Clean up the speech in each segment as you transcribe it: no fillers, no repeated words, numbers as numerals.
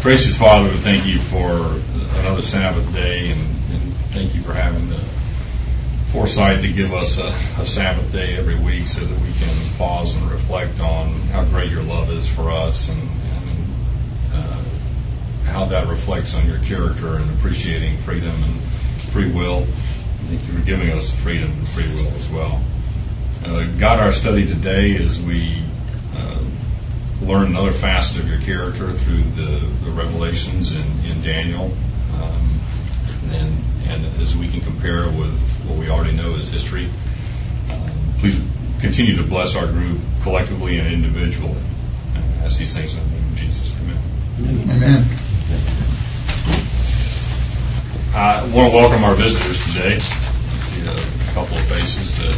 Gracious Father, we thank you for another Sabbath day, and thank you for having the foresight to give us a Sabbath day every week so that we can pause and reflect on how great your love is for us and how that reflects on your character and appreciating freedom and free will. Thank you for giving us freedom and free will as well. God, our study today as we learn another facet of your character through the revelations in Daniel, and as we can compare with what we already know as history. Please continue to bless our group collectively and individually. As these things in the name of Jesus. Amen. Amen. I want to welcome our visitors today. I see a couple of faces that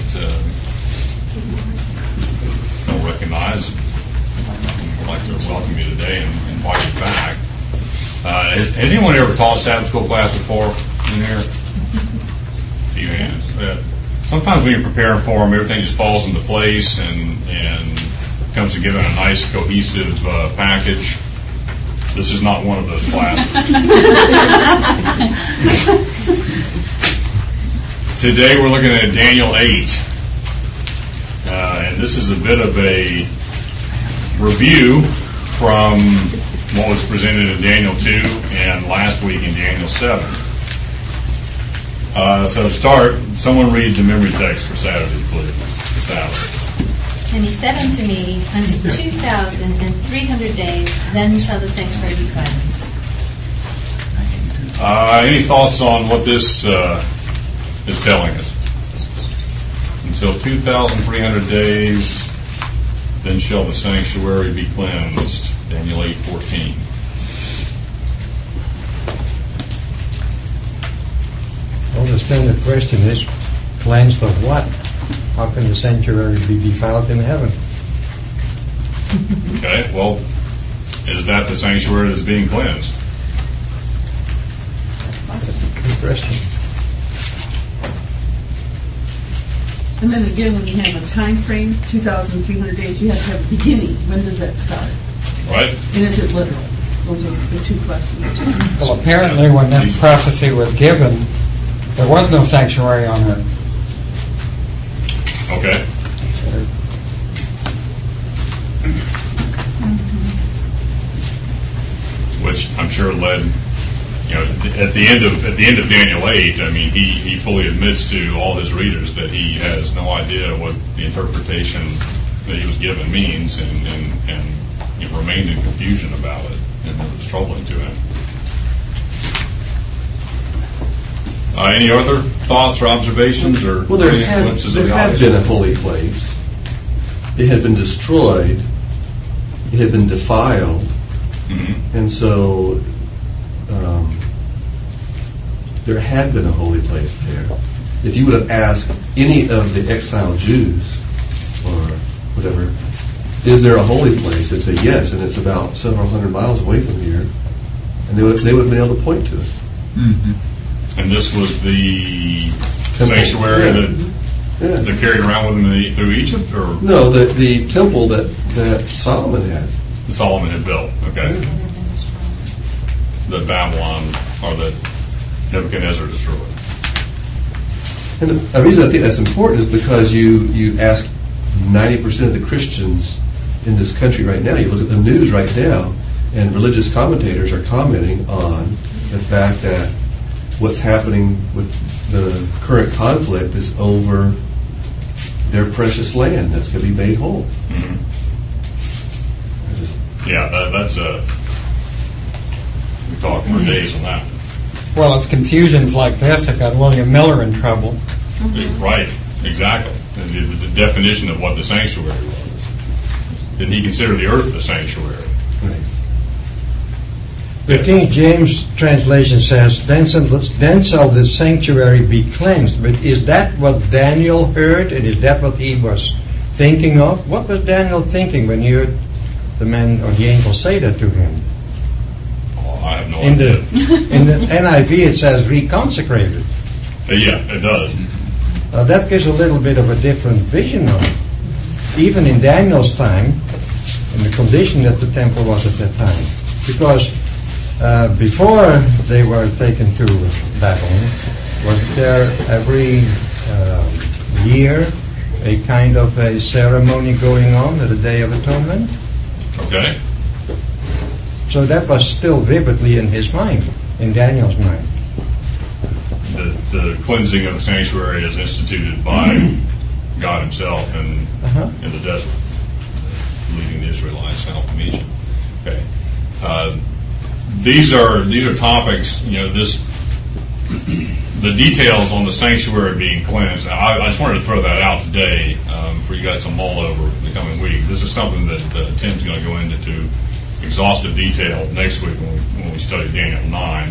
don't recognize. I'd like to welcome you today and invite you back. Has anyone ever taught a Sabbath school class before in here? A few hands. Sometimes when you're preparing for them, everything just falls into place and comes together in a nice, cohesive package. This is not one of those classes. Today we're looking at Daniel 8. And this is a bit of a review from what was presented in Daniel 2 and last week in Daniel 7. So to start, someone read the memory text for Saturday, please. For Saturday. And he said unto me, unto 2,300 days, then shall the sanctuary be cleansed. Any thoughts on what this is telling us? Until 2,300 days, then shall the sanctuary be cleansed. Daniel 8:14. Well, the standard question is, cleansed of what? How can the sanctuary be defiled in heaven? Okay, well, is that the sanctuary that's being cleansed? Good question. And then again, when you have a time frame, 2,300 days, you have to have a beginning. When does that start? Right. And is it literal? Those are the two questions. Well, apparently when this prophecy was given, there was no sanctuary on earth. Okay. Which I'm sure led, at the end of Daniel 8, I mean, he fully admits to all his readers that he has no idea what the interpretation that he was given means, and he remained in confusion about it, and it was troubling to him. Any other thoughts or observations or there glimpses of the had been a holy place. It had been destroyed. It had been defiled. Mm-hmm. And so there had been a holy place there. If you would have asked any of the exiled Jews or whatever, is there a holy place? They'd say yes, and it's about several hundred miles away from here. And they would have been able to point to it. Mm-hmm. And this was the sanctuary that they're carried around with them through Egypt, or no, the temple that Solomon had. That Solomon had built. Okay. That Babylon or that Nebuchadnezzar destroyed. And the reason I think that's important is because you ask 90% of the Christians in this country right now. You look at the news right now, and religious commentators are commenting on the fact that what's happening with the current conflict is over their precious land that's going to be made whole. Mm-hmm. That's we talk for days on that. Well, it's confusions like this that got William Miller in trouble. Mm-hmm. Right, exactly. The definition of what the sanctuary was. Didn't he consider the earth the sanctuary? Right. The King James translation says, then shall the sanctuary be cleansed. But is that what Daniel heard, and is that what he was thinking of? What was Daniel thinking when he heard the man or the angel say that to him? Oh, I have no idea. In the NIV it says reconsecrated. Yeah, it does. That gives a little bit of a different vision of it. Even in Daniel's time, in the condition that the temple was at that time. Because Before they were taken to Babylon, was there every year a kind of a ceremony going on at the Day of Atonement? Okay. So that was still vividly in his mind, in Daniel's mind. The cleansing of the sanctuary is instituted by God himself in the desert, leading the Israelites out from Egypt. Okay. These are topics, the details on the sanctuary being cleansed. I just wanted to throw that out today for you guys to mull over the coming week. This is something that Tim's going to go into exhaustive detail next week when we study Daniel 9.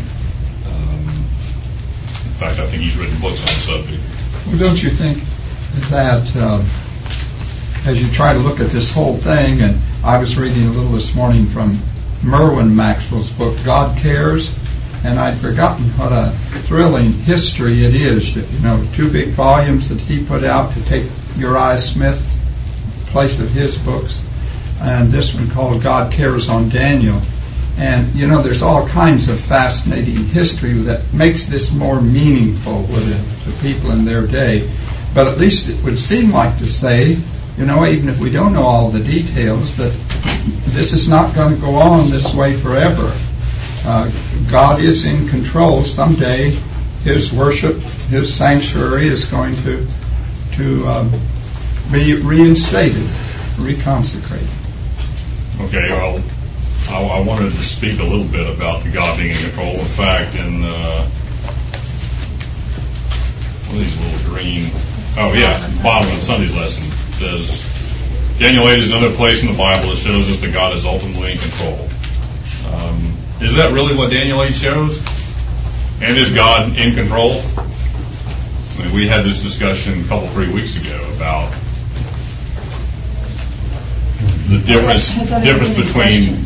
In fact, I think he's written books on the subject. Well, don't you think that as you try to look at this whole thing, and I was reading a little this morning from Merwin Maxwell's book, God Cares, and I'd forgotten what a thrilling history it is. 2 big volumes that he put out to take Uriah Smith's place of his books, and this one called God Cares on Daniel. And, there's all kinds of fascinating history that makes this more meaningful to people in their day. But at least it would seem like to say, even if we don't know all the details, that this is not going to go on this way forever. God is in control. Someday his worship, his sanctuary is going to be reinstated, reconsecrated. Okay, well, I wanted to speak a little bit about the God being in control. In fact, in one of these little green, bottom of Sunday's lesson says, Daniel 8 is another place in the Bible that shows us that God is ultimately in control. Is that really what Daniel 8 shows? And is God in control? I mean, we had this discussion a 3 weeks ago about the difference between.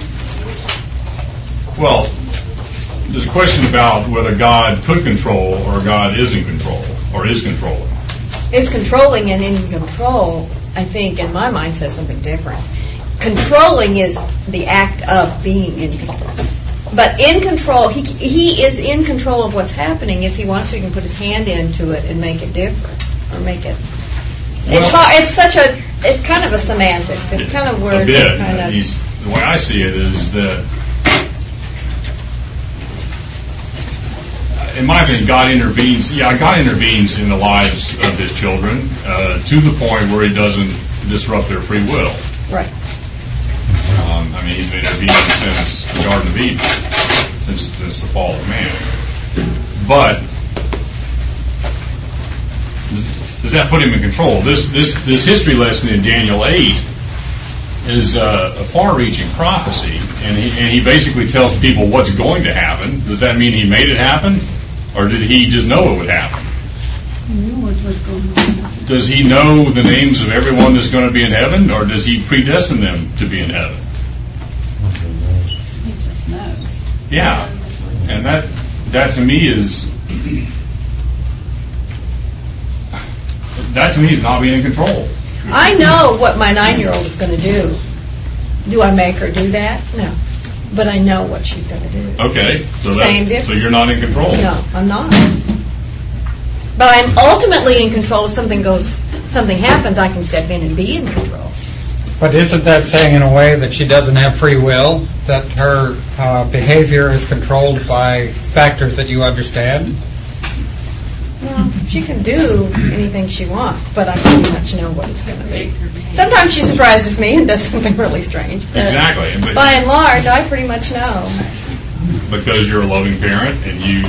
Well, there's a question about whether God could control or God is in control or is controlling. Is controlling and in control, I think, in my mind, says something different. Controlling is the act of being in control. But in control, he is in control of what's happening. If he wants to, he can put his hand into it and make it different. Or make it... It's kind of a semantics. It's kind of words. A bit. The way I see it is that, in my opinion, God intervenes. Yeah, God intervenes in the lives of his children to the point where he doesn't disrupt their free will. Right. He's been intervening since the Garden of Eden, since the fall of man. But does that put him in control? This history lesson in Daniel 8 is a far-reaching prophecy, and he basically tells people what's going to happen. Does that mean he made it happen, or did he just know it would happen? Does he know the names of everyone that's going to be in heaven, or does he predestine them to be in heaven? He just knows. Yeah, and that to me is not being in control. I know what my 9-year-old is going to do. Do I make her do that? No. But I know what she's going to do. Okay, so you're not in control. No, I'm not. But I'm ultimately in control. If something happens, I can step in and be in control. But isn't that saying in a way that she doesn't have free will? That her behavior is controlled by factors that you understand? Well, she can do anything she wants, but I pretty much know what it's going to be. Sometimes she surprises me and does something really strange. Exactly. But by and large, I pretty much know. Because you're a loving parent and you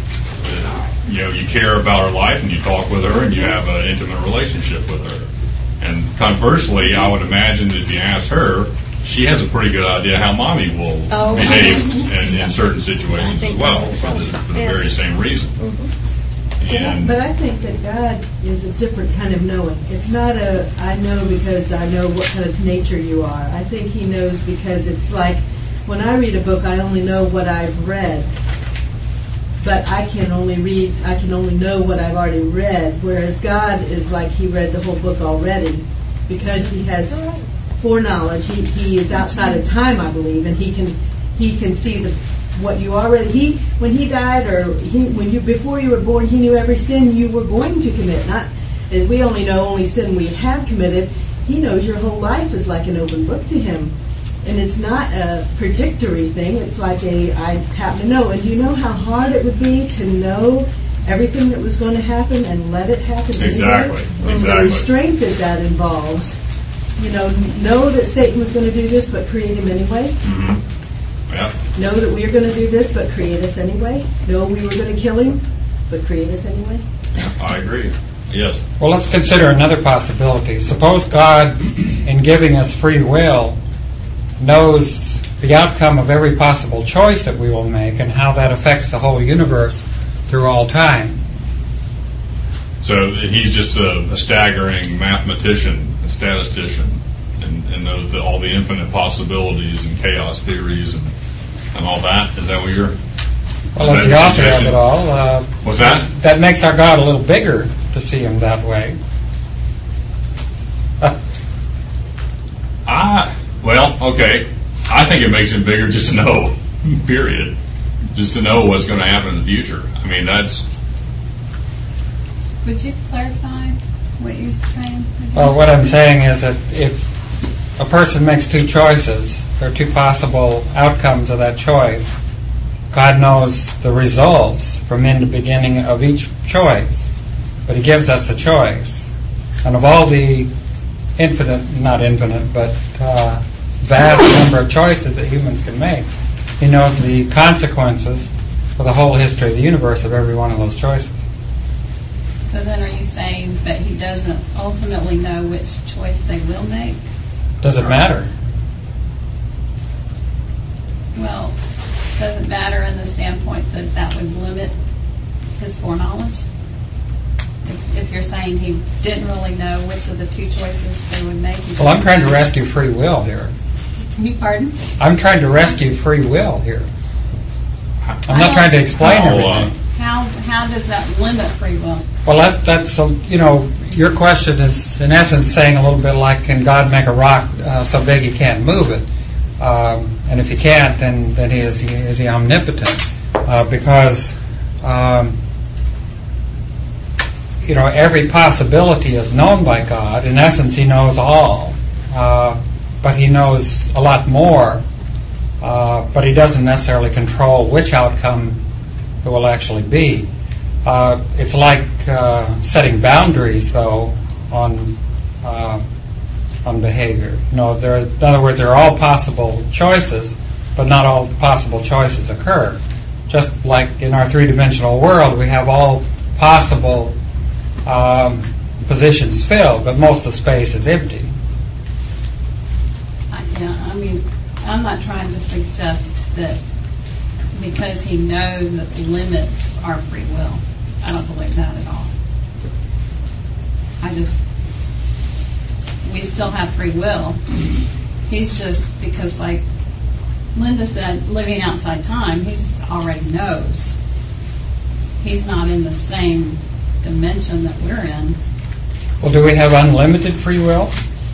care about her life and you talk with her and you have an intimate relationship with her. And conversely, I would imagine that if you ask her, she has a pretty good idea how mommy will behave in certain situations as well, for the very same reason. Mm-hmm. But I think that God is a different kind of knowing. It's not I know because I know what kind of nature you are. I think he knows because it's like when I read a book, I only know what I've read. But I can only know what I've already read, whereas God is like he read the whole book already because he has foreknowledge. He is outside of time, I believe, and he can see the what you already, when he died, or before you were born, he knew every sin you were going to commit. Not, we only know only sin we have committed. He knows your whole life is like an open book to him. And it's not a predictory thing. It's like I happen to know. And you know how hard it would be to know everything that was going to happen and let it happen anyway? Exactly. The restraint that involves. Know that Satan was going to do this, but create him anyway. Mm-hmm. Yeah. Know that we are going to do this, but create us anyway. Know we were going to kill him, but create us anyway. Yeah, I agree. Yes. Well, let's consider another possibility. Suppose God, in giving us free will, knows the outcome of every possible choice that we will make and how that affects the whole universe through all time. So he's just a staggering mathematician, a statistician, and knows all the infinite possibilities and chaos theories and all that. Is that what you're... Well, as the author of it all... What's that? That makes our God a little bigger to see him that way. Well, okay. I think it makes him bigger just to know, period. Just to know what's going to happen in the future. I mean, that's... Would you clarify what you're saying? Well, what I'm saying is that if a person makes two choices, there are two possible outcomes of that choice. God knows the results from in the beginning of each choice, but he gives us a choice. And of all the vast number of choices that humans can make, he knows the consequences for the whole history of the universe of every one of those choices. So then are you saying that he doesn't ultimately know which choice they will make? Does it matter? Well, does it matter in the standpoint that would limit his foreknowledge? If you're saying he didn't really know which of the two choices they would make. Well, I'm trying to rescue free will here. Pardon? I'm trying to rescue free will here. I'm not trying to explain everything. How does that limit free will? Well, that's your question is in essence saying a little bit like, can God make a rock so big he can't move it? And if he can't, then is he omnipotent? Because every possibility is known by God. In essence, he knows all, but he knows a lot more. But he doesn't necessarily control which outcome it will actually be. It's like setting boundaries, though, on behavior. In other words, there are all possible choices, but not all possible choices occur. Just like in our three-dimensional world, we have all possible positions filled, but most of the space is empty. I'm not trying to suggest that because he knows that the limits are free will. I don't believe that at all. We still have free will. He's just, because like Linda said, living outside time, he just already knows. He's not in the same dimension that we're in. Well, do we have unlimited free will?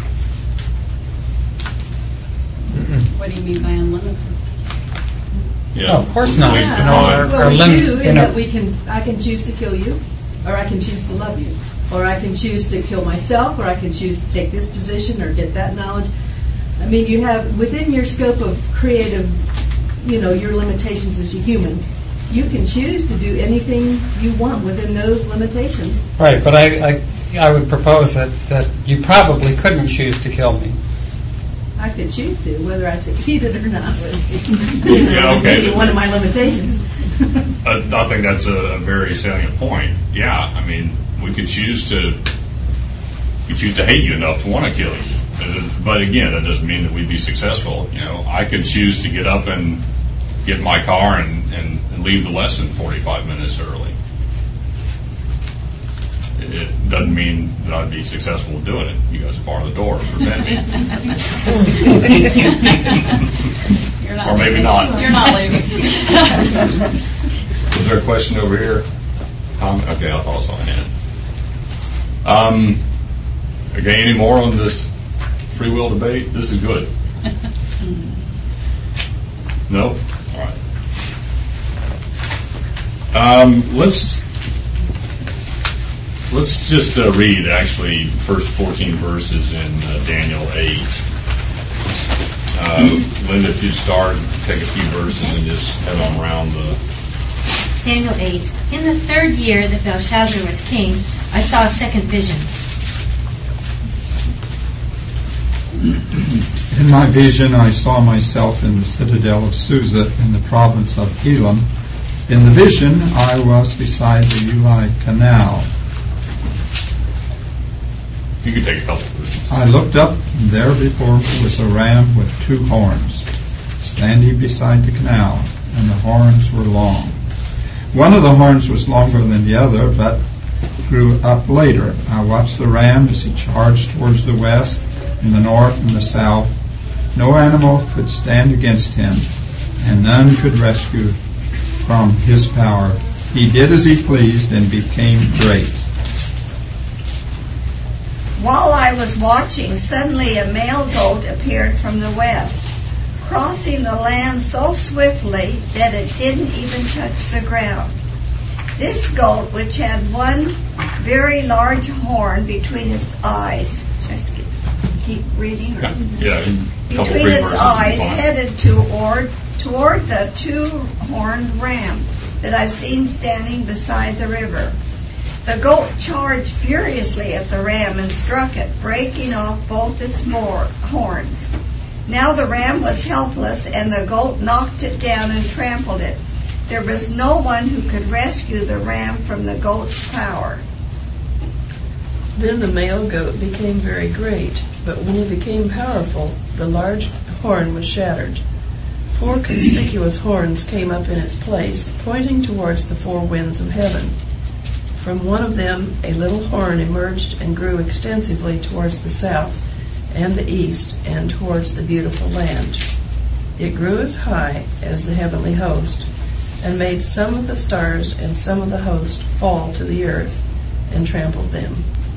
What do you mean by unlimited? Yeah. No, of course not. Well, we do, in that I can choose to kill you, or I can choose to love you, or I can choose to kill myself, or I can choose to take this position or get that knowledge. I mean, you have, within your scope of creative, your limitations as a human, you can choose to do anything you want within those limitations. Right, but I would propose that you probably couldn't choose to kill me. I could choose to, whether I succeeded or not. Yeah, okay. One of my limitations. I think that's a very salient point. Yeah, I mean, we could choose to hate you enough to want to kill you. But again, that doesn't mean that we'd be successful. I could choose to get up and get in my car and leave the lesson 45 minutes early. It doesn't mean that I'd be successful in doing it. You guys bar the door and prevent me. Or maybe not. You're not leaving. Is there a question over here? Okay, I thought I saw a hand. Okay, any more on this free will debate? This is good. No? All right. Let's just read actually first 14 verses in Daniel 8. Linda, if you'd start, take a few verses and just head on around the... Daniel 8. In the 3rd year that Belshazzar was king, I saw a second vision. In my vision, I saw myself in the citadel of Susa in the province of Elam. In the vision, I was beside the Ulai Canal. You can take a couple verses. I looked up, and there before me was a ram with 2 horns, standing beside the canal, and the horns were long. One of the horns was longer than the other, but grew up later. I watched the ram as he charged towards the west, and the north, and the south. No animal could stand against him, and none could rescue from his power. He did as he pleased and became great. While I was watching, suddenly a male goat appeared from the west, crossing the land so swiftly that it didn't even touch the ground. This goat, which had one very large horn between its eyes, should I keep reading? Yeah, between its eyes, headed toward the 2-horned ram that I've seen standing beside the river. The goat charged furiously at the ram and struck it, breaking off both its horns. Now the ram was helpless, and the goat knocked it down and trampled it. There was no one who could rescue the ram from the goat's power. Then the male goat became very great, but when he became powerful, the large horn was shattered. 4 conspicuous horns came up in its place, pointing towards the 4 winds of heaven. From one of them a little horn emerged and grew extensively towards the south and the east and towards the beautiful land. It grew as high as the heavenly host, and made some of the stars and some of the host fall to the earth, and trampled them.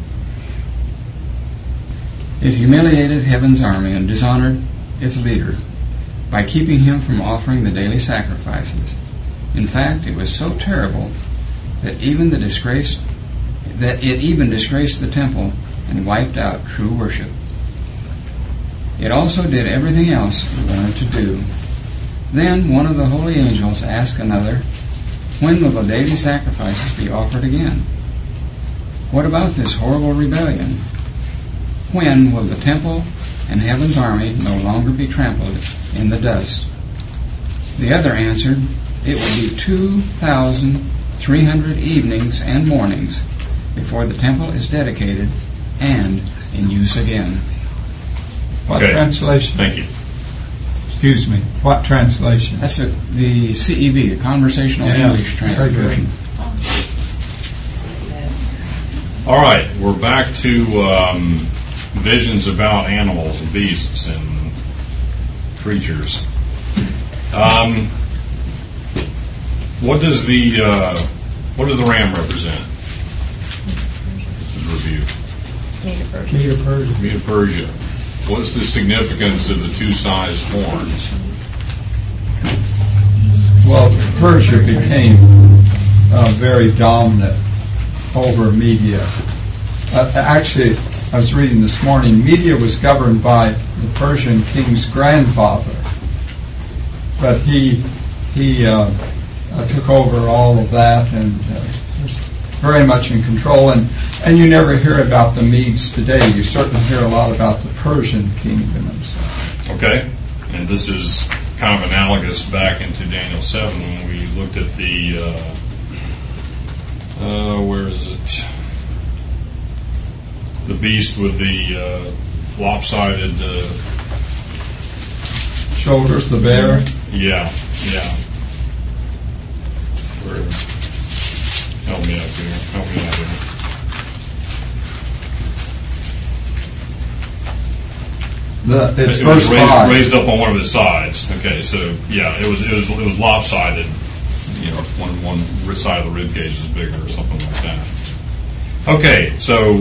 It humiliated heaven's army and dishonored its leader by keeping him from offering the daily sacrifices. In fact, it was so terrible that it even disgraced the temple and wiped out true worship. It also did everything else it wanted to do. Then one of the holy angels asked another, "When will the daily sacrifices be offered again? What about this horrible rebellion? When will the temple and heaven's army no longer be trampled in the dust?" The other answered, "It will be 2,300 evenings and mornings before the temple is dedicated and in use again." What translation? Thank you. Excuse me. What translation? That's the CEV, the Conversational English translation. All right, we're back to visions about animals and beasts and creatures. What does the ram represent? This is review. Medo Persia. What's the significance of the 2 sized horns? Well, Persia became very dominant over Media. Actually, I was reading this morning, Media was governed by the Persian king's grandfather, but he took over all of that and was very much in control. And you never hear about the Medes today. You certainly hear a lot about the Persian kingdom and so. Okay, and this is kind of analogous back into Daniel 7 when we looked at the where is it? The beast with the lopsided shoulders, the bear. Yeah. Help me out here. It's it was raised up on one of its sides. Okay, so yeah, it was lopsided. You know, one side of the rib cage is bigger or something like that. Okay, so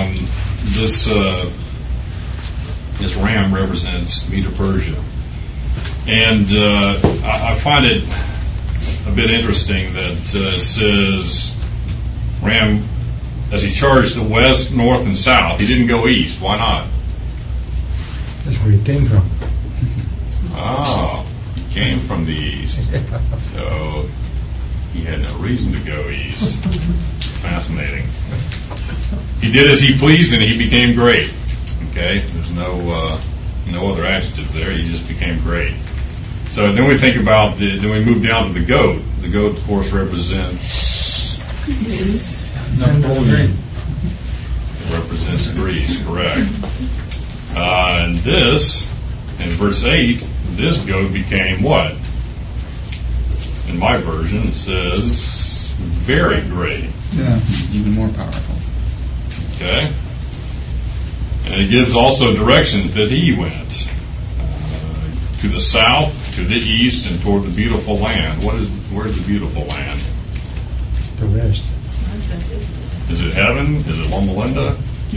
this ram represents Medo Persia, and I find it a bit interesting that says Ram, as he charged the west, north, and south, he didn't go east. Why not? That's where he came from. Oh, he came from the east. So he had no reason to go east. Fascinating. He did as he pleased and he became great. Okay? There's no other adjectives there. He just became great. So then we think about, then we move down to the goat. The goat, of course, represents Napoleon. It represents Greece, correct. And this, in verse 8, this goat became what? In my version, it says very great. Yeah. Even more powerful. Okay? And it gives also directions that he went. To the south, to the east, and toward the beautiful land. Where's the beautiful land? It's the west. Is it heaven? Is it Loma Linda?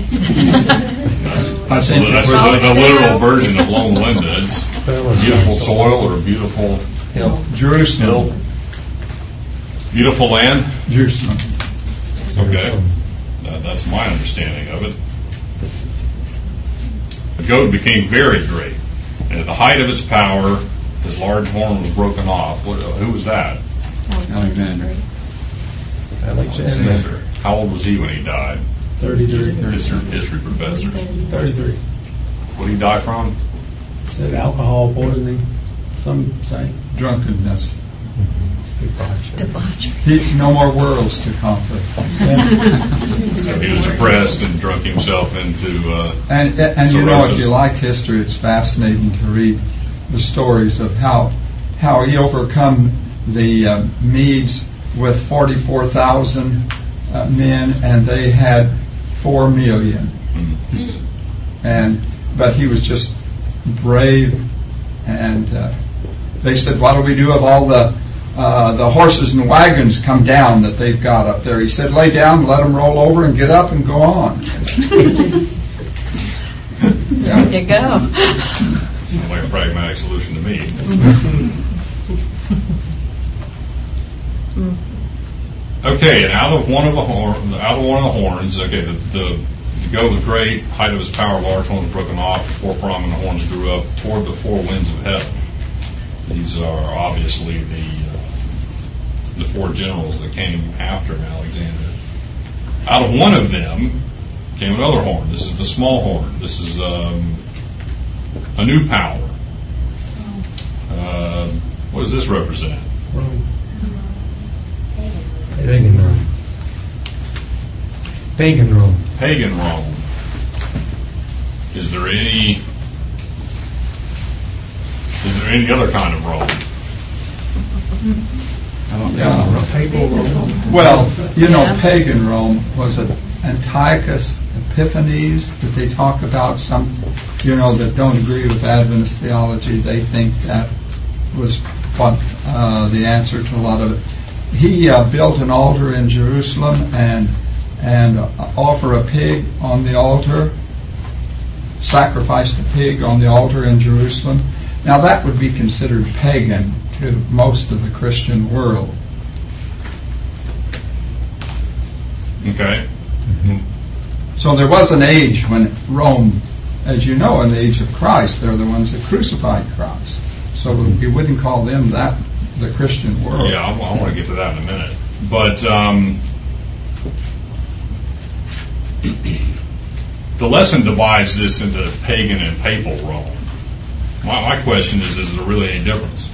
I think That's the literal version of Loma Linda. It's beautiful soil or beautiful Jerusalem. hill. Beautiful land? Jerusalem. Okay. That's my understanding of it. The goat became very great. And at the height of its power, his large horn was broken off. Who was that? Alexander. Alexander. How old was he when he died? 33. History professor. 33. What did he die from? Said alcohol poisoning. Some say. Drunkenness. Debauchery. No more worlds to conquer. So he was depressed and drunk himself into And you know, if you like history, it's fascinating to read the stories of how he overcome the Medes with 44,000 men, and they had 4 million. But he was just brave, and they said, "What do we do if all the horses and wagons come down that they've got up there?" He said, "Lay down, let them roll over, and get up and go on." There you go. Sounds like a pragmatic solution to me. Okay, and out of one of the horns, okay, the goat was great, height of his power, large horn was broken off, 4 prominent horns grew up toward the 4 winds of heaven. These are obviously the 4 generals that came after Alexander. Out of one of them came another horn. This is the small horn. This is a new power. What does this represent? Pagan Rome. Pagan Rome. Pagan Rome. Is there any other kind of Rome? Well, you know, pagan Rome was Antiochus Epiphanes that they talk about. Some, that don't agree with Adventist theology, they think that was what the answer to a lot of it. He built an altar in Jerusalem and offer a pig on the altar, sacrificed a pig on the altar in Jerusalem. Now that would be considered pagan to most of the Christian world. Okay. So there was an age when Rome, as you know, in the age of Christ, they're the ones that crucified Christ. So we wouldn't call them that the Christian world. Yeah, I want to get to that in a minute. But the lesson divides this into pagan and papal Rome. My question is there really any difference?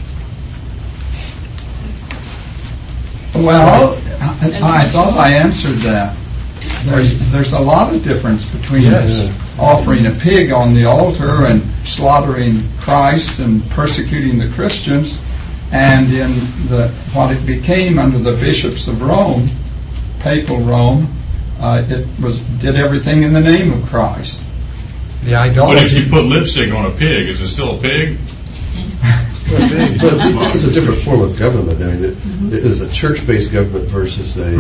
Well, I thought I answered that. There's a lot of difference between offering a pig on the altar and slaughtering Christ and persecuting the Christians, and in what it became under the bishops of Rome, papal Rome, it did everything in the name of Christ. The idolatry. But if you put lipstick on a pig, is it still a pig? But this is a different form of government. I mean, it is a church-based government versus a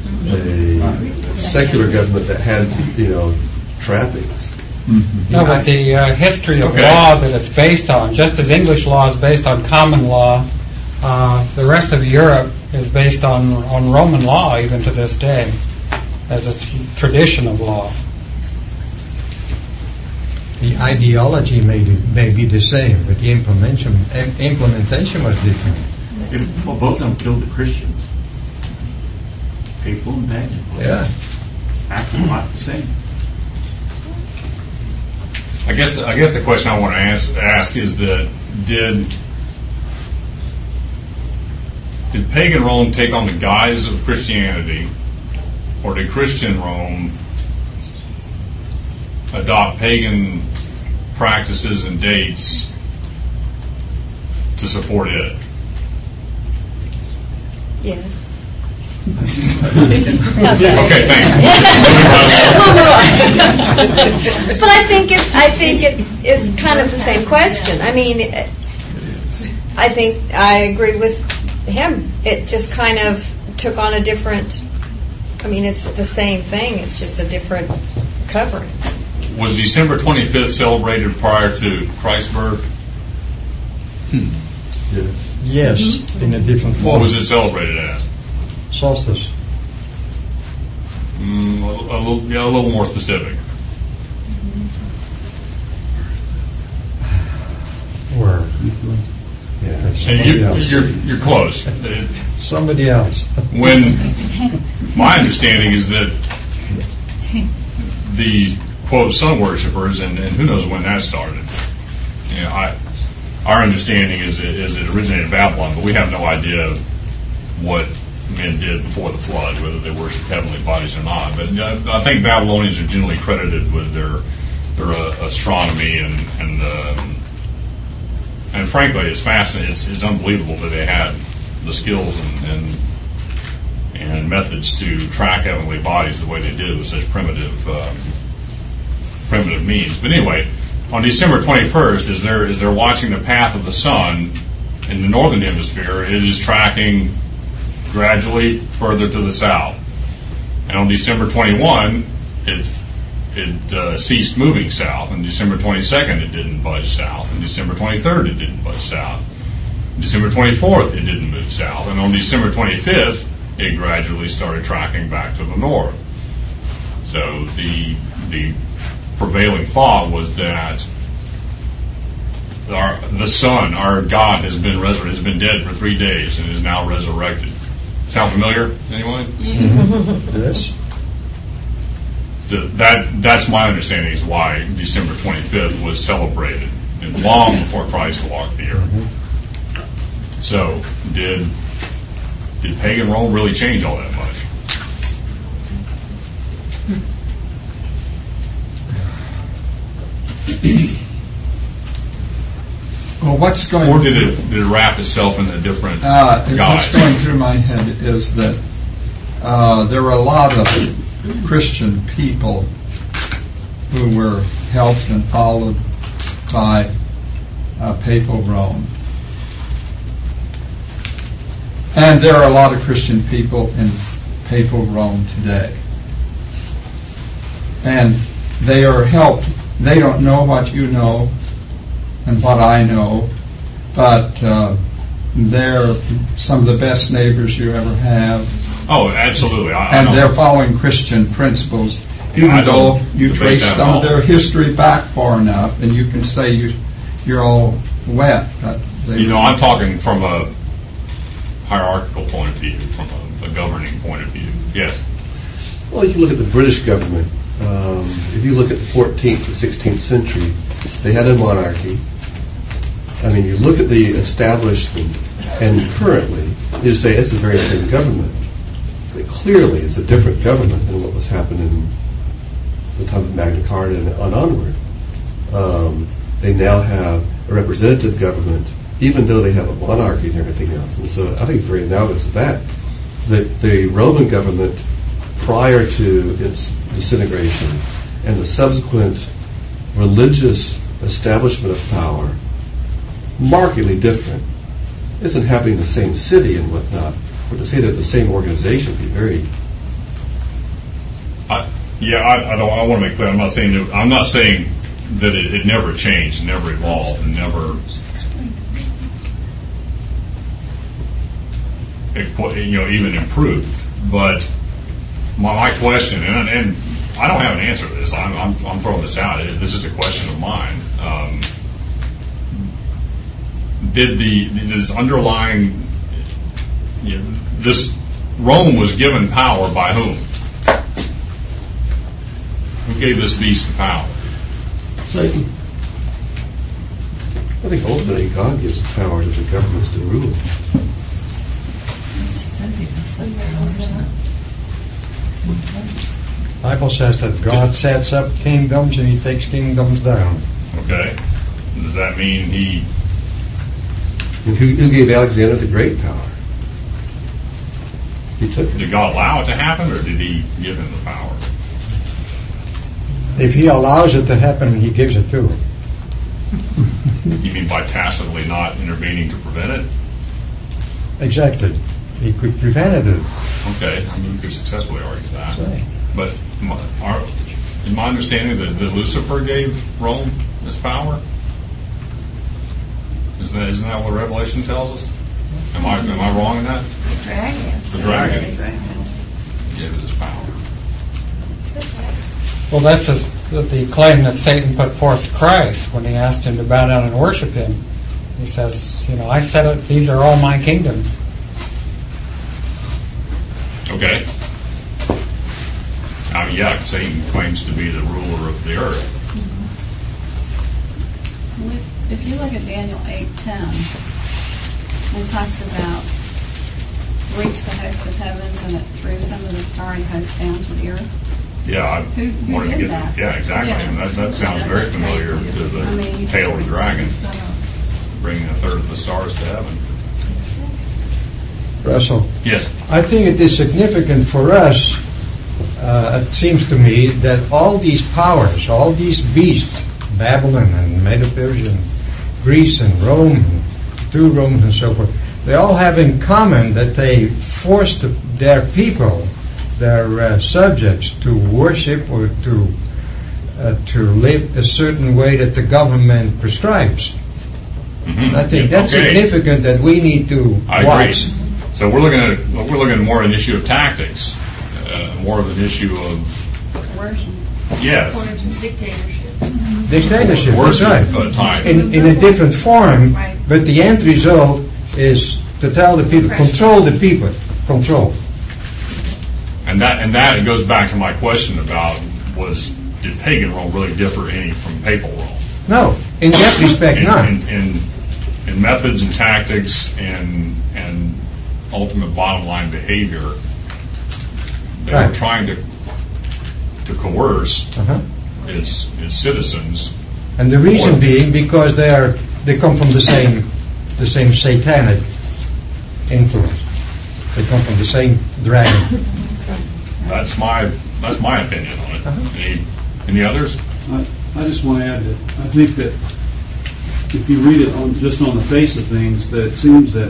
secular government that had, trappings. No, but the history of law that it's based on, just as English law is based on common law, The rest of Europe is based on Roman law even to this day, as a tradition of law. The ideology may be the same, but the implementation was different. Well, both of them killed the Christians. Papal and pagan. Yeah. Acting a lot the same. I guess the question I want to ask is that did pagan Rome take on the guise of Christianity, or did Christian Rome adopt pagan practices and dates to support it? Yes. Okay, thanks. But I think it is kind of the same question. I mean, I think I agree with him. It just kind of took on a different. I mean, it's the same thing. It's just a different covering. Was December 25th celebrated prior to Christ's birth? Yes. Yes, in a different form. What was it celebrated as? Solstice. A little more specific. Word. Yeah. And you're close. Somebody else. When my understanding is that the quote sun worshippers, and who knows when that started. You know, our understanding is it originated in Babylon, but we have no idea what men did before the flood, whether they worshipped heavenly bodies or not. But I think Babylonians are generally credited with their astronomy and frankly, it's fascinating. It's unbelievable that they had the skills and methods to track heavenly bodies the way they did with such primitive means. But anyway, on December 21st, as they're watching the path of the sun in the northern hemisphere, it is tracking gradually further to the south. And on December 21, it ceased moving south. On December 22nd, it didn't budge south. On December 23rd, it didn't budge south. On December 24th, it didn't move south. And on December 25th, it gradually started tracking back to the north. So the prevailing thought was that the sun, our God, has been resurrected, has been dead for 3 days and is now resurrected. Sound familiar, anyone? Mm-hmm. Yes. That's my understanding is why December 25th was celebrated, and long before Christ walked the earth. Mm-hmm. So, did pagan Rome really change all that much? Well, what's going? Or did it wrap itself in a different guise? What's going through my head is that there were a lot of Christian people who were helped and followed by papal Rome. And there are a lot of Christian people in papal Rome today. And they are helped. They don't know what you know and what I know, but they're some of the best neighbors you ever have. Oh, absolutely. And they're following Christian principles, even though you trace some of their history back far enough, and you can say you're all wet. I'm talking from a hierarchical point of view, from a governing point of view. Yes? Well, you can look at the British government. If you look at the 14th to 16th century, they had a monarchy. I mean, you look at the establishment, and currently, you say it's the very same government. But clearly, it's a different government than what was happening in the time of Magna Carta and onward. They now have a representative government, even though they have a monarchy and everything else. And so I think it's very analogous to that the Roman government, prior to its disintegration and the subsequent religious establishment of power, markedly different. It isn't happening in the same city and whatnot. But to say that the same organization would be very... I want to make clear. I'm not saying that it never changed, never evolved, and never. even improved. But my question, and I don't have an answer to this. I'm throwing this out. This is a question of mine. Did this underlying this Rome was given power by whom? Who gave this beast the power? Satan. I think ultimately God gives power to the governments to rule. Bible says that God sets up kingdoms and He takes kingdoms down. Okay. Does that mean He? Who gave Alexander the Great power? He took it. Did God allow it to happen, or did He give him the power? If He allows it to happen, He gives it to him. You mean by tacitly not intervening to prevent it? Exactly. He could prevent it. Okay, I mean, you could successfully argue that. Right. But in my understanding that Lucifer gave Rome this power? Isn't that what Revelation tells us? Am I wrong in that? The dragon gave it this power. Well, that's the claim that Satan put forth to Christ when he asked him to bow down and worship him. He says, I said it, these are all my kingdoms. Okay. Satan claims to be the ruler of the earth. If you look at Daniel 8:10, it talks about reach the host of heavens, and it threw some of the starry hosts down to the earth. Yeah, Who wanted to did get that? Yeah, exactly. Yeah. And that sounds very familiar to the tail of the dragon, bringing a third of the stars to heaven. Russell? Yes. I think it is significant for us, it seems to me, that all these powers, all these beasts, Babylon and Medo-Persia and Greece and Rome, and two Romes and so forth, they all have in common that they forced their people, their subjects, to worship or to live a certain way that the government prescribes. Mm-hmm. I think that's significant that we need to watch. Agree. So we're looking at more an issue of tactics, more of an issue of coercion. Yes. Coercion, dictatorship. Dictatorship, that's right. Time. In a different form, but the end result is to tell the people, control the people, control. And that it goes back to my question about did pagan Rome really differ any from papal Rome? No, in that respect, not. In methods and tactics and ultimate bottom line behavior, they were trying to coerce its citizens. And the reason being because they come from the same satanic influence. They come from the same dragon. That's my opinion on it. Any others? I just want to add that I think that if you read it just on the face of things, that it seems that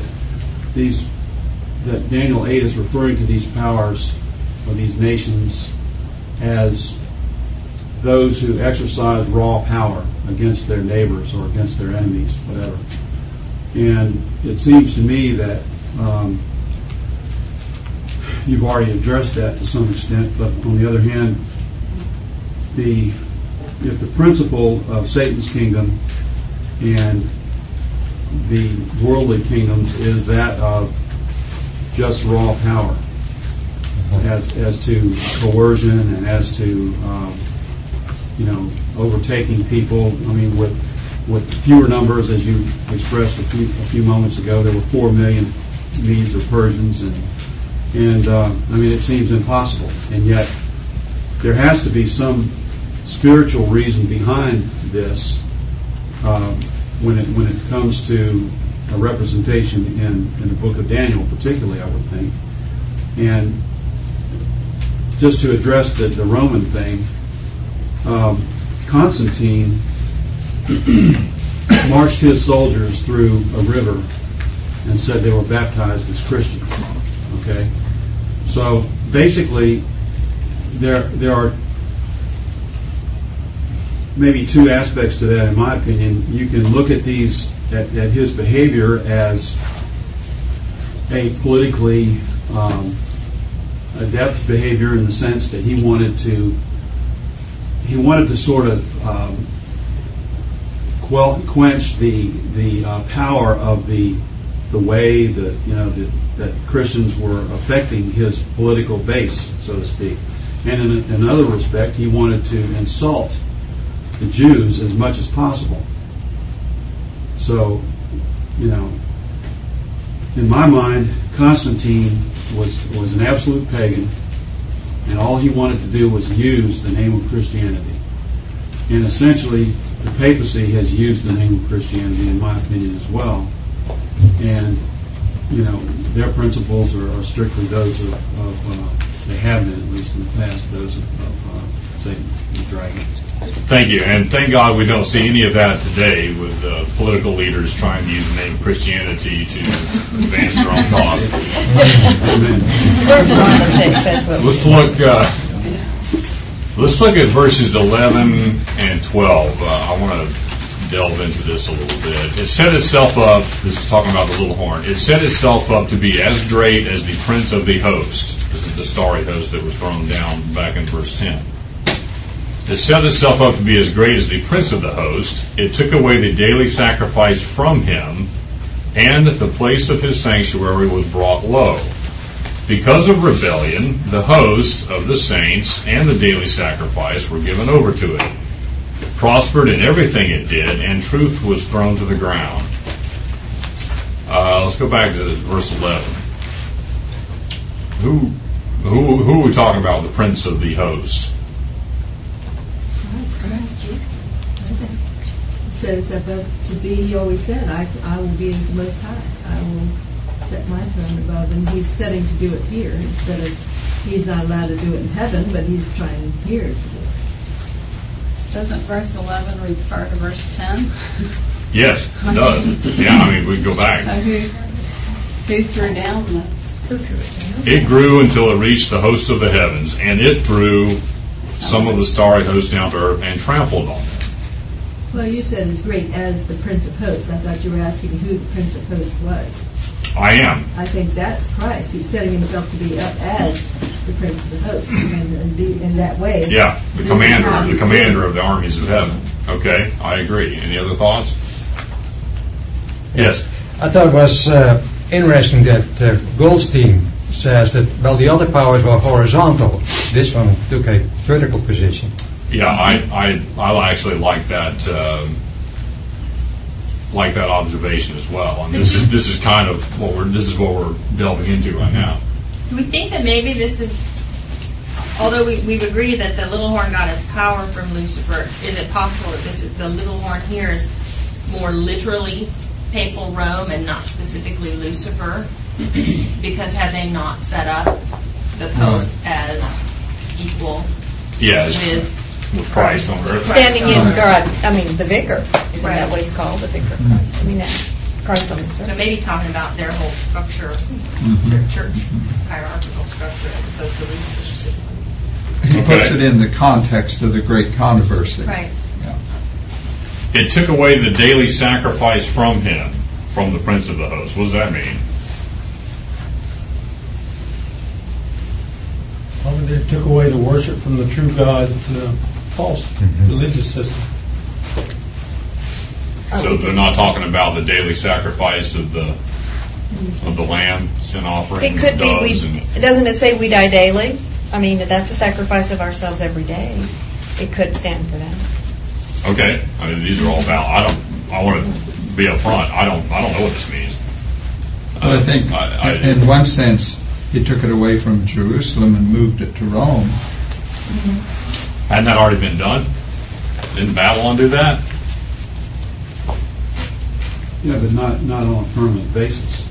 that Daniel 8 is referring to these powers or these nations as those who exercise raw power against their neighbors or against their enemies, whatever. And it seems to me that you've already addressed that to some extent, but on the other hand, if the principle of Satan's kingdom and the worldly kingdoms is that of just raw power, as to coercion and as to overtaking people. I mean, with fewer numbers, as you expressed a few moments ago, there were 4 million Medes or Persians, and I mean, it seems impossible, and yet there has to be some spiritual reason behind this when it comes to a representation in the book of Daniel, particularly, I would think. And just to address the Roman thing, Constantine marched his soldiers through a river and said they were baptized as Christians. Okay, so basically, there are maybe two aspects to that, in my opinion. You can look at his behavior as a politically adept behavior in the sense that he wanted to sort of quench the power of the way that Christians were affecting his political base, so to speak. And in another respect, he wanted to insult the Jews as much as possible. So, in my mind, Constantine was an absolute pagan, and all he wanted to do was use the name of Christianity. And essentially, the papacy has used the name of Christianity, in my opinion, as well. And, their principles are strictly those of they have been, at least in the past, those of Satan, the dragon. Thank you, and thank God we don't see any of that today with political leaders trying to use the name of Christianity to advance their own cause. Learn from our mistakes. That's what. Let's look at verses 11 and 12. I want to delve into this a little bit. It set itself up. This is talking about the little horn. It set itself up to be as great as the prince of the host. This is the starry host that was thrown down back in verse 10. It set itself up to be as great as the prince of the host. It took away the daily sacrifice from him, and the place of his sanctuary was brought low. Because of rebellion, the host of the saints and the daily sacrifice were given over to it. It prospered in everything it did, and truth was thrown to the ground. Let's go back to verse 11. Who are we talking about, the prince of the host? Says above to be, he always said, I will be the Most High. I will set my throne above. And he's setting to do it here instead of, he's not allowed to do it in heaven, but he's trying here to do it. Doesn't verse 11 refer to verse 10? Yes, it does. Yeah, we can go back. So who threw down the... Who threw it down? It grew until it reached the hosts of the heavens, and it threw some of the starry host down to earth and trampled on them. Well, you said as great as the Prince of Hosts. I thought you were asking who the Prince of Hosts was. I am. I think that's Christ. He's setting himself to be up as the Prince of the Hosts, and in that way. Yeah, the commander of the armies of heaven. Okay, I agree. Any other thoughts? Yes. I thought it was interesting that Goldstein says that, well, the other powers were horizontal. This one took a vertical position. Yeah, I actually like that observation as well. And this is kind of what we're delving into right now. Do we think that maybe this is, although we've agreed that the little horn got its power from Lucifer, is it possible that the little horn here is more literally papal Rome and not specifically Lucifer? Because had they not set up the Pope as equal with Christ on earth? Standing in God, the vicar. Isn't that what he's called? The vicar of Christ. That's Christ on this earth. So maybe talking about their whole structure, their church hierarchical structure, as opposed to Lucifer specifically. He puts it in the context of the great controversy. Right. Yeah. It took away the daily sacrifice from him, from the prince of the host. What does that mean? They took away the worship from the true God to the false religious system. So they're not talking about the daily sacrifice of the lamb, sin offering. It could be. Doesn't it say we die daily? That's a sacrifice of ourselves every day. It could stand for that. Okay. These are all valid. I want to be upfront. I don't know what this means. Well, I think, in one sense, he took it away from Jerusalem and moved it to Rome. Mm-hmm. Hadn't that already been done? Didn't Babylon do that? Yeah, but not on a permanent basis.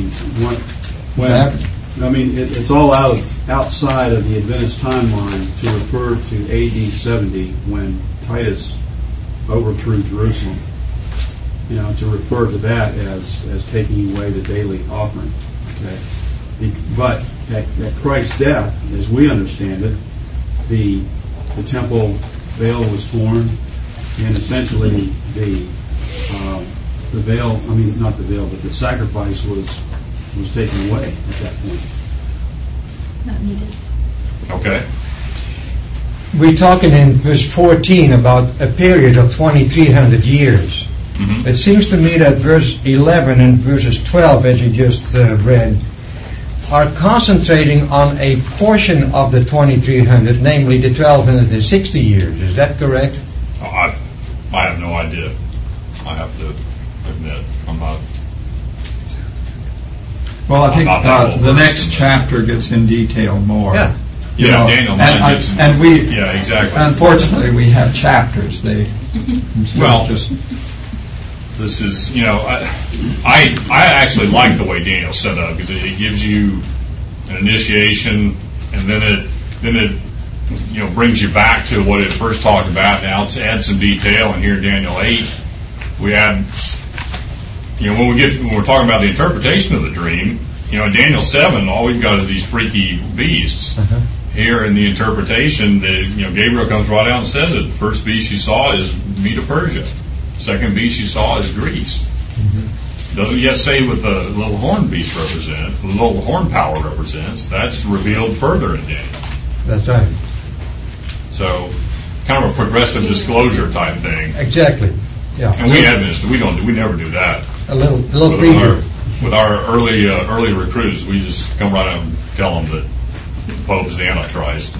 It's all outside of the Adventist timeline to refer to AD 70 when Titus overthrew Jerusalem. To refer to that as taking away the daily offering. Okay. But at Christ's death, as we understand it, the temple veil was torn, and essentially the veil, not the veil, but the sacrifice was was taken away at that point. Not needed. Okay. We're talking in verse 14 about a period of 2,300 years. Mhm. It seems to me that verse 11 and verses 12, as you just read, are concentrating on a portion of the 2,300, namely the 1,260 years. Is that correct? I have no idea. I have to admit, I'm not. Well, I think I'm not that the well-versed next in this. chapter gets in detail more. Yeah. You Yeah, know, Daniel and, 9 gets in- and we, Yeah, exactly. unfortunately, we have chapters. They instead Well, of just This is, I actually like the way Daniel set up because it gives you an initiation, and then it brings you back to what it first talked about. Now it's add some detail, and here in Daniel 8 we add. When we're talking about the interpretation of the dream, in Daniel 7, all we've got are these freaky beasts. Uh-huh. Here in the interpretation, Gabriel comes right out and says it. The first beast you saw is Medo-Persia. Second beast you saw is Greece. Mm-hmm. Doesn't yet say what the little horn beast represents, the little horn power represents. That's revealed further in Daniel. That's right. So, kind of a progressive disclosure type thing. Exactly. Yeah. And we Adventists, we never do that. A little With preview. with our early recruits, we just come right out and tell them that the Pope is the Antichrist.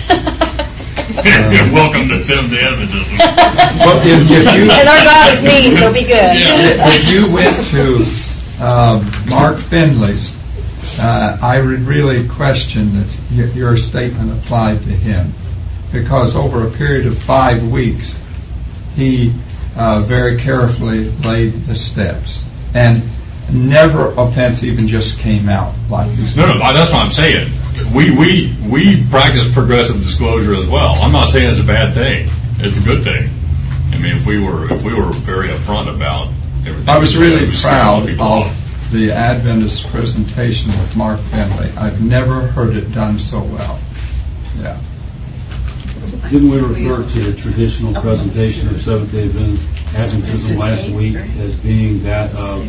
Welcome to Seventh-day Adventism. well, if you And our God is mean, so be good. if you went to Mark Finley's, I would really question that your statement applied to him, because over a period of 5 weeks, he very carefully laid the steps, and never offense even just came out like you said. No, that's what I'm saying. We practice progressive disclosure as well. I'm not saying it's a bad thing. It's a good thing. I mean, if we were very upfront about everything. I was really we scare a lot proud people of off. the Adventist presentation with Mark Finley. I've never heard it done so well. Yeah. Didn't we refer to the traditional presentation of Seventh-day Adventism last week as being that of,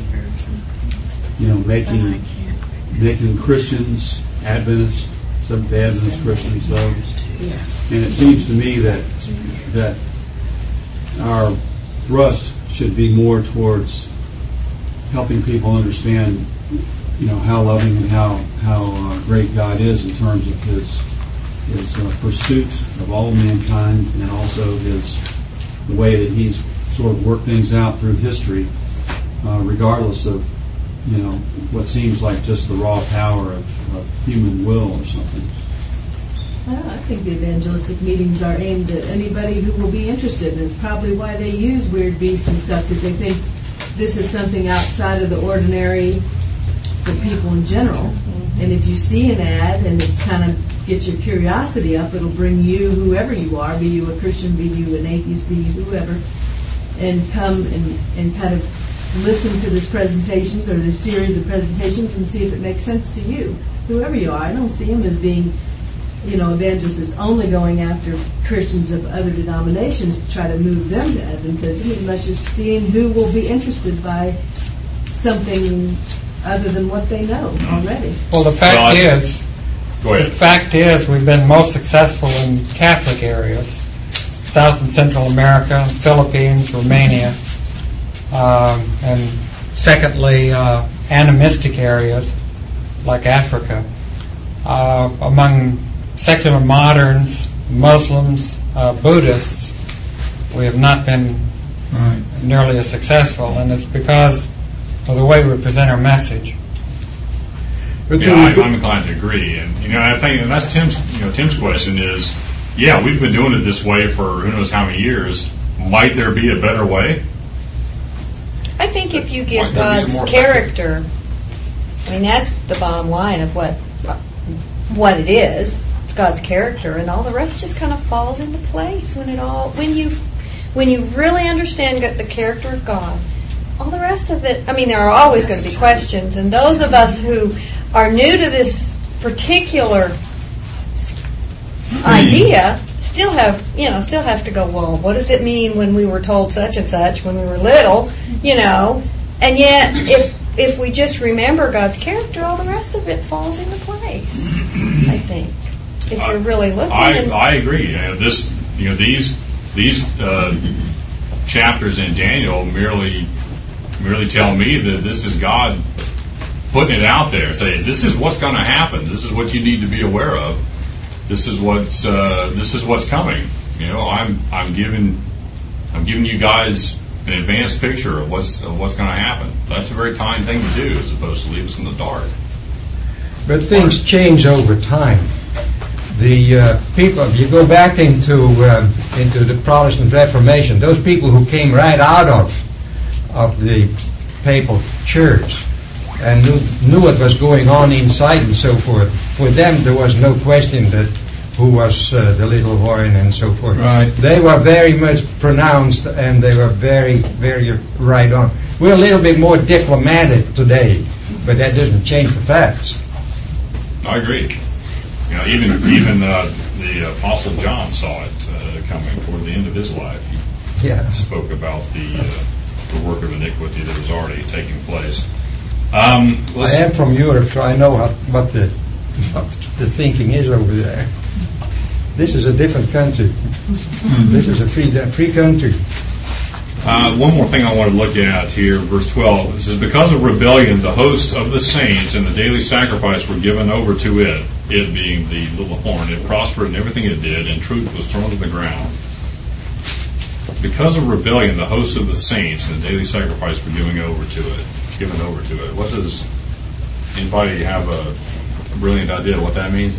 making Christians Adventists, Seventh-day Adventist Christians, though? And it seems to me that our thrust should be more towards helping people understand, how loving and how great God is in terms of His pursuit of all mankind, and also the way that He's sort of worked things out through history, regardless of what seems like just the raw power of human will or something. Well, I think the evangelistic meetings are aimed at anybody who will be interested, and it's probably why they use weird beasts and stuff, because they think this is something outside of the ordinary for people in general. And if you see an ad and it's kind of gets your curiosity up, it'll bring you, whoever you are, be you a Christian, be you an atheist, be you whoever, and come and kind of listen to this presentations or this series of presentations and see if it makes sense to you, whoever you are. I don't see them as being, evangelists is only going after Christians of other denominations to try to move them to Adventism, as much as seeing who will be interested by something other than what they know already. Well, the fact is, we've been most successful in Catholic areas, South and Central America, Philippines, Romania, and secondly, animistic areas like Africa. Among secular moderns, Muslims, Buddhists, we have not been nearly as successful, and it's because of the way we present our message. I'm inclined to agree, and I think that's Tim's question is, we've been doing it this way for who knows how many years. Might there be a better way? I think if you give God's character, that's the bottom line of what it is. It's God's character, and all the rest just kind of falls into place when you really understand the character of God. All the rest of it, there are always going to be questions, and those of us who are new to this particular idea still have to go, well, what does it mean when we were told such and such when we were little, and yet if we just remember God's character, all the rest of it falls into place. I think, if you're really looking. I agree. These chapters in Daniel merely tell me that this is God putting it out there, saying this is what's going to happen. This is what you need to be aware of. This is what's coming. I'm giving you guys an advanced picture of what's going to happen. That's a very kind thing to do, as opposed to leave us in the dark. But things change over time. The people, you go back into the Protestant Reformation, those people who came right out of the papal church and knew what was going on inside and so forth. For them, there was no question that who was the little horn and so forth. Right. They were very much pronounced, and they were very, very right on. We're a little bit more diplomatic today, but that doesn't change the facts. I agree. Even the Apostle John saw it coming toward the end of his life. He spoke about the work of iniquity that was already taking place. I am from Europe, so I know what the thinking is over there. This is a different country. This is a free country. One more thing I want to look at here, verse 12. It says, because of rebellion, the host of the saints and the daily sacrifice were given over to it being the little horn. It prospered in everything it did, and truth was thrown to the ground. Because of rebellion, the host of the saints and the daily sacrifice were given over to it. What does anybody have a brilliant idea what that means?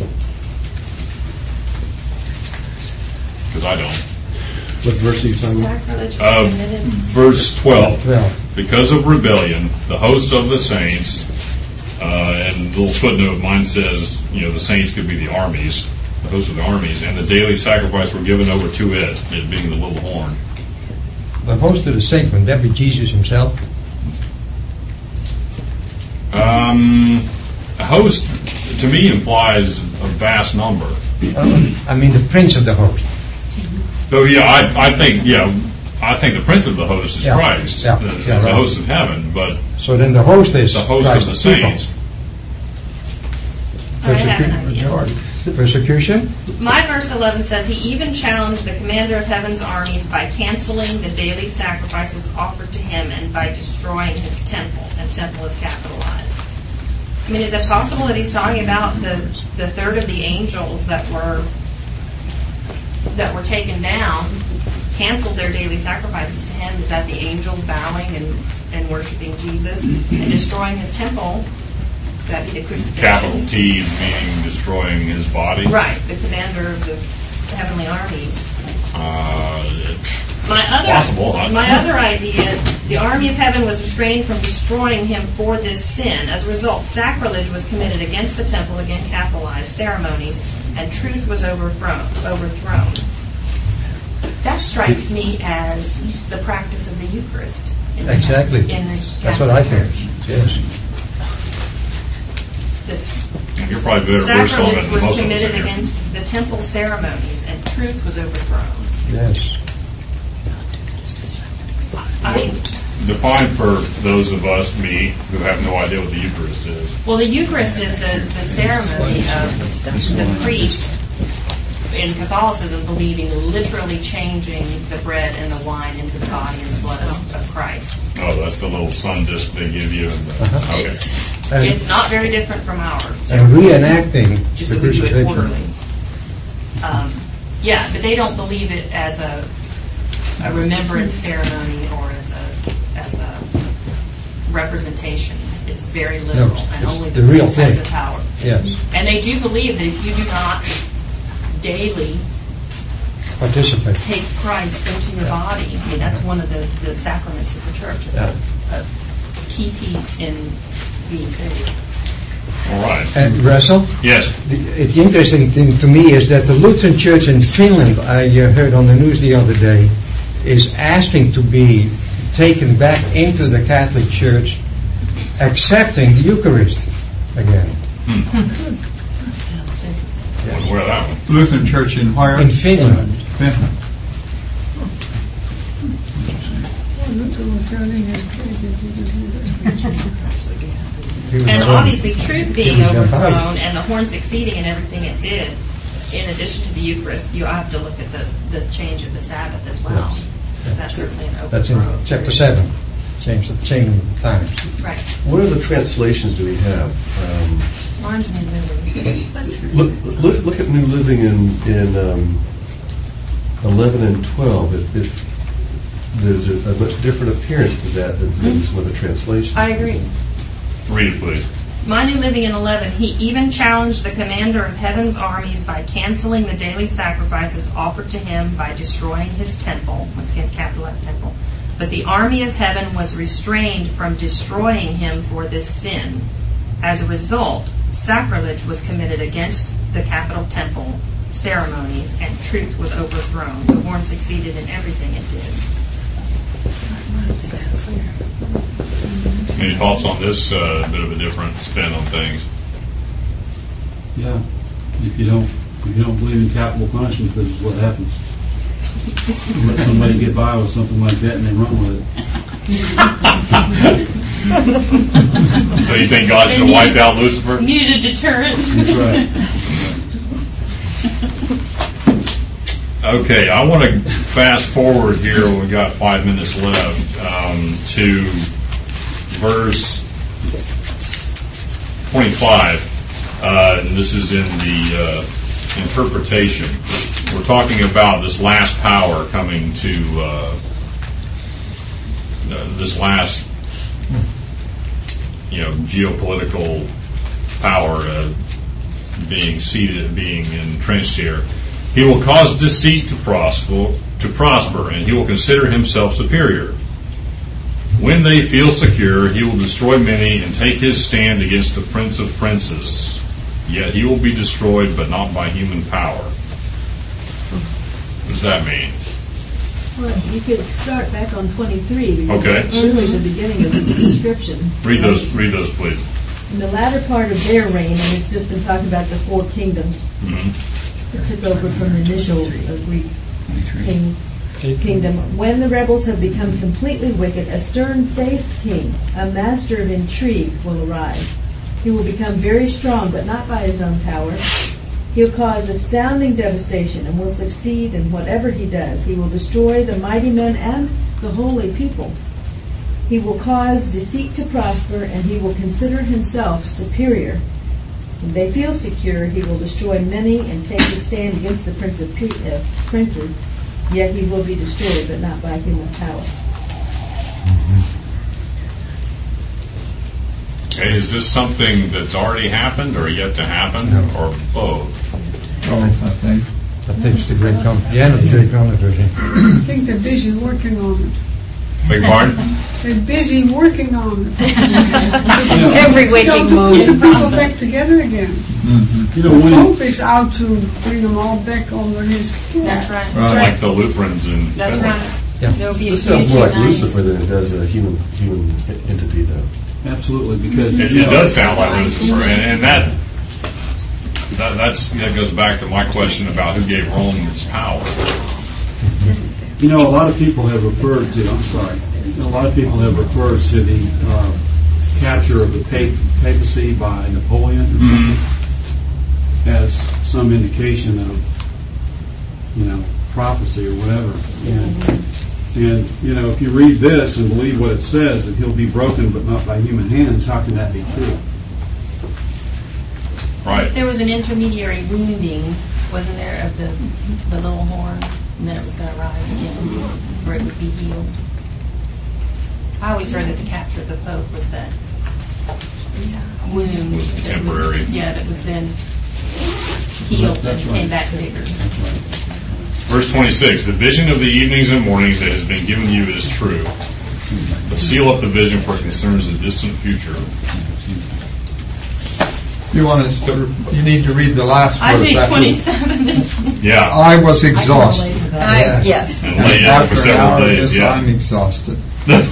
Because I don't. What verse are you talking about? Verse 12. Because of rebellion, the host of the saints, and the little footnote mine says, the saints could be the armies, the host of the armies, and the daily sacrifice were given over to it being the little horn. The host of the saints, would that be Jesus himself? A host, to me, implies a vast number. I mean, the prince of the host. So I think the prince of the host is Christ, the host of heaven. But so then the host is the host Christ of the saints. Persecution. My verse 11 says, he even challenged the commander of heaven's armies by canceling the daily sacrifices offered to him and by destroying his temple. And temple is capitalized. I mean, is it possible that he's talking about the third of the angels that were taken down, canceled their daily sacrifices to him? Is that the angels bowing and worshiping Jesus and destroying his temple? That'd be the crucifixion. Capital T meaning destroying his body. Right, the commander of the heavenly armies. My other idea, the army of heaven was restrained from destroying him for this sin. As a result, sacrilege was committed against the temple, again capitalized, ceremonies, and truth was overthrown. That strikes me as the practice of the Eucharist. Exactly. That's what I think. Yes. You're probably better versed on it than most of us. Sacrilege was committed against the temple ceremonies, and truth was overthrown. Yes. Define for those of us, me, who have no idea what the Eucharist is. Well, the Eucharist is the ceremony of the priest in Catholicism believing literally changing the bread and the wine into the body and the blood of Christ. Oh, that's the little sun disk they give you. Okay. It's not very different from ours. And reenacting just the that we do it crucifixion. quarterly. But they don't believe it as a remembrance ceremony or as a representation. It's very literal, and only the priest has the power. Yes. And they do believe that if you do not daily participate, take Christ into your body, I mean, that's one of the sacraments of the church. It's a key piece in being saved. All right. And Russell? Yes. The interesting thing to me is that the Lutheran Church in Finland, I heard on the news the other day, is asking to be taken back into the Catholic Church, accepting the Eucharist again. Where that one? Lutheran Church in where? In Finland. Finland. And obviously, truth being overthrown and the horn succeeding in everything it did, in addition to the Eucharist, you have to look at the change of the Sabbath as well. Yes. That's certainly an That's in overthrow. chapter 7. Change the times. Right. What other translations do we have? Mine's New Living. Look at New Living in 11 and 12. If there's a much different appearance to that than some other translations. I agree. Read it, please. My New Living in 11, he even challenged the commander of heaven's armies by canceling the daily sacrifices offered to him by destroying his temple. Once again, capitalized temple. But the army of heaven was restrained from destroying him for this sin. As a result, sacrilege was committed against the capital temple ceremonies, and truth was overthrown. The horn succeeded in everything it did. Any thoughts on this bit of a different spin on things? Yeah. If you don't believe in capital punishment, this is what happens. You let somebody get by with something like that and they run with it. So you think God should have wiped out Lucifer? Needed a deterrent. That's right. Okay, I want to fast forward here. We've got 5 minutes left to verse 25. And this is in the interpretation. We're talking about this last power coming to this last, geopolitical power being entrenched here. He will cause deceit to prosper, and he will consider himself superior. When they feel secure, he will destroy many and take his stand against the Prince of Princes. Yet he will be destroyed, but not by human power. What does that mean? Well, you could start back on 23 because Okay. that's really the beginning of the description. Read those, please. In the latter part of their reign, and it's just been talking about the 4 kingdoms Mm-hmm. that took over from the initial Greek kingdom. When the rebels have become completely wicked, a stern-faced king, a master of intrigue, will arise. He will become very strong, but not by his own power. He'll cause astounding devastation and will succeed in whatever he does. He will destroy the mighty men and the holy people. He will cause deceit to prosper, and he will consider himself superior. When they feel secure, he will destroy many and take his stand against the Prince of Princes. Yet he will be destroyed, but not by human power. Okay, is this something that's already happened or yet to happen, or both? Both, I think. I think it's the end of the Great Controversy. I think they're busy working on it. Beg pardon? They're busy working on it. Every waking to moment. put the people back together again. You know, when Pope is out to bring them all back under his care. That's right. Like the Lutherans in That's Finland. right. Yeah. There'll be a This sounds more like huge Lucifer than it does a human entity, though. absolutely, because It does sound like Lucifer, and that goes back to my question about who gave Rome its power. a lot of people have referred to. I'm sorry. A lot of people have referred to the capture of the papacy by Napoleon or something as some indication of, prophecy or whatever. And if you read this and believe what it says, that he'll be broken but not by human hands, how can that be true? Right. There was an intermediary wounding, wasn't there, of the little horn, and then it was going to rise again, where it would be healed. I always heard that the capture of the Pope was that wound. Was temporary. That was then healed That's and right. came back bigger. Verse 26, the vision of the evenings and mornings that has been given you is true. But seal up the vision, for it concerns the distant future. You need to read the last verse. I think after- 27 is... Yeah. I was exhausted. Yes. And lay down for After an several hour of days, this, yeah. I'm exhausted. But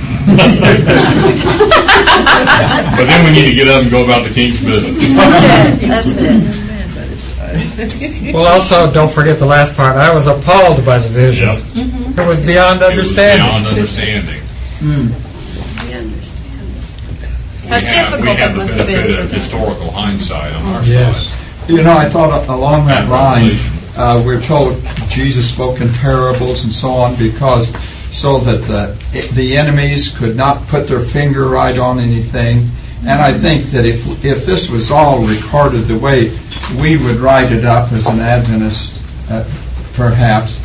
then we need to get up and go about the king's business. That's it. Well, also, don't forget the last part. I was appalled by the vision. Yep. It was beyond It was understanding. beyond understanding. How difficult we have that the must have been benefit for of them. historical hindsight on our Yes. side. You know, I thought along that And line, revelation. we're told Jesus spoke in parables and so on because so that the enemies could not put their finger right on anything. And I think that if this was all recorded the way we would write it up as an Adventist, perhaps,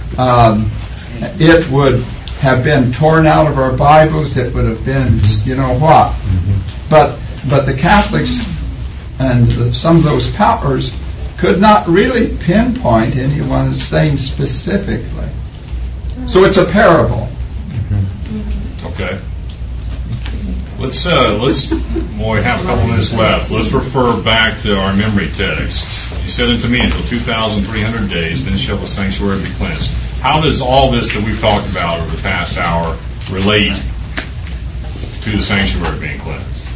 it would have been torn out of our Bibles. It would have been, you know what. But the Catholics and some of those powers could not really pinpoint anyone's saying specifically. So it's a parable. Okay. Let's we have a couple minutes left. Let's refer back to our memory text. He said unto me, until 2,300 days, then shall the sanctuary be cleansed. How does all this that we've talked about over the past hour relate to the sanctuary being cleansed?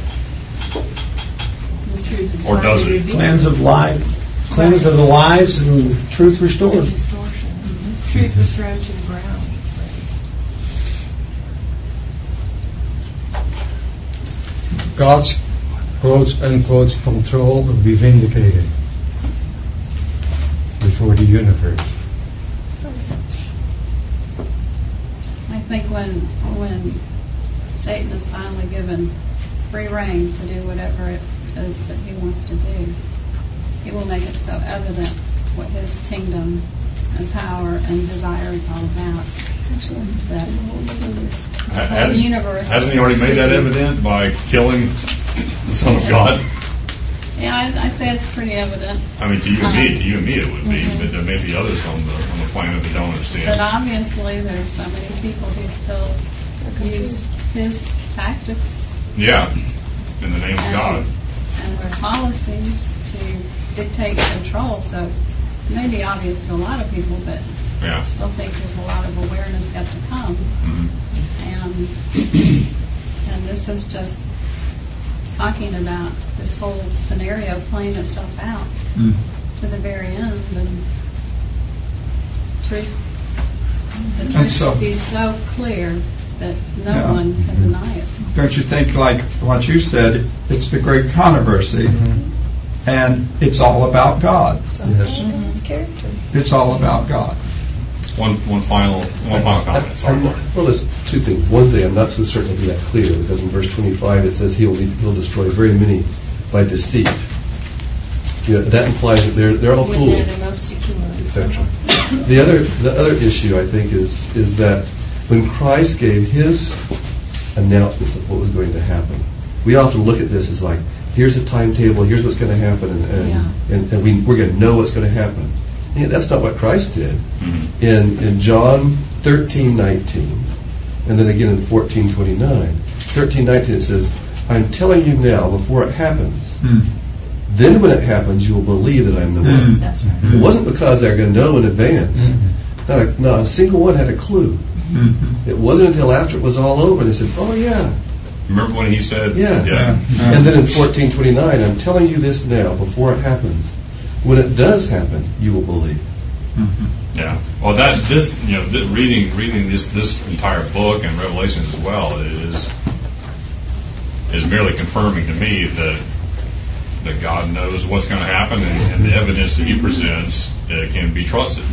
Or does it? Cleanse of the lies and truth restored. Truth restored to the ground, it says. God's quotes unquote control will be vindicated before the universe. I think when Satan is finally given free rein to do whatever it is that he wants to do, he will make it so evident what his kingdom and power and desire is all about. That the universe. Hasn't he already made that evident by killing the Son of God? Yeah, I'd say it's pretty evident. I mean, to you and me it would be, but there may be others on the planet that don't understand. But obviously there are so many people who still use his tactics. Yeah, in the name of God. And their policies to dictate control. So it may be obvious to a lot of people, but Yeah. I still think there's a lot of awareness yet to come. And this is just talking about this whole scenario playing itself out to the very end. And the truth will be so clear that no one can deny it. Don't you think, like what you said, it's the great controversy, and it's all about God. God's character. It's all about God. One final comment. Sorry, Martin. Well, there's two things. One thing, I'm not so certain it'll be that clear, because in verse 25 it says he'll destroy very many by deceit. You know, that implies that they're all When fools, they're the most secure. etc. The other issue, I think, is that when Christ gave his announcements of what was going to happen, we often look at this as like, here's the timetable, here's what's going to happen, and we're going to know what's going to happen. And that's not what Christ did. In John 13:19, and then again in 14:29, 13:19 it says, I'm telling you now before it happens. Then when it happens, you will believe that I am the one. That's right. It wasn't because they're going to know in advance. Not a single one had a clue. It wasn't until after it was all over they said, oh yeah. Remember when he said, Yeah. And then in 14:29, I'm telling you this now before it happens. When it does happen, you will believe. Yeah. Well, reading this entire book and Revelations as well is merely confirming to me that God knows what's going to happen, and the evidence that he presents can be trusted.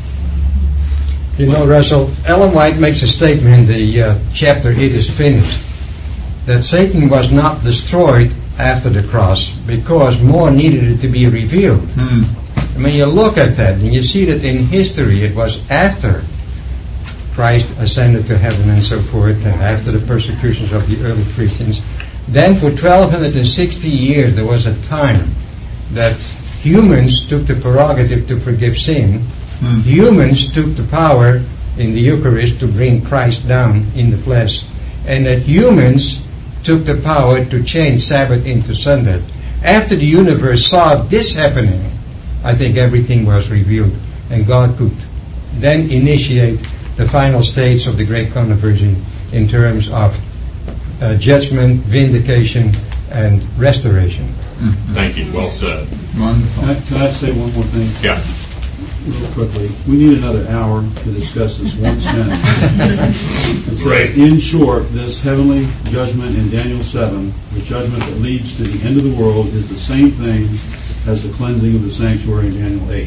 You know, Russell, Ellen White makes a statement in the chapter It Is Finished, that Satan was not destroyed after the cross because more needed to be revealed. I mean, you look at that and you see that in history it was after Christ ascended to heaven and so forth, and after the persecutions of the early Christians. Then for 1260 years there was a time that humans took the prerogative to forgive sin. Humans took the power in the Eucharist to bring Christ down in the flesh, and that humans took the power to change Sabbath into Sunday. After the universe saw this happening, I think everything was revealed, and God could then initiate the final stage of the Great Controversy in terms of judgment, vindication, and restoration. Thank you. Well said. Wonderful. Can I say one more thing? Yeah. real quickly, we need another hour to discuss this one sentence. It says, Right. in short, this heavenly judgment in Daniel 7, the judgment that leads to the end of the world, is the same thing as the cleansing of the sanctuary in Daniel 8.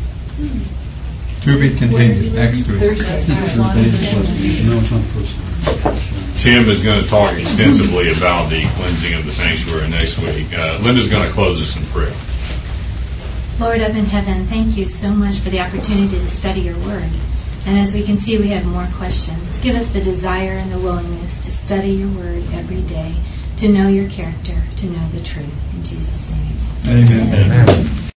To be continued next week. No, it's not the first time. Tim is going to talk extensively about the cleansing of the sanctuary next week. Linda's going to close us in prayer. Lord up in heaven, thank you so much for the opportunity to study your word. And as we can see, we have more questions. Give us the desire and the willingness to study your word every day, to know your character, to know the truth. In Jesus' name. Amen. Amen.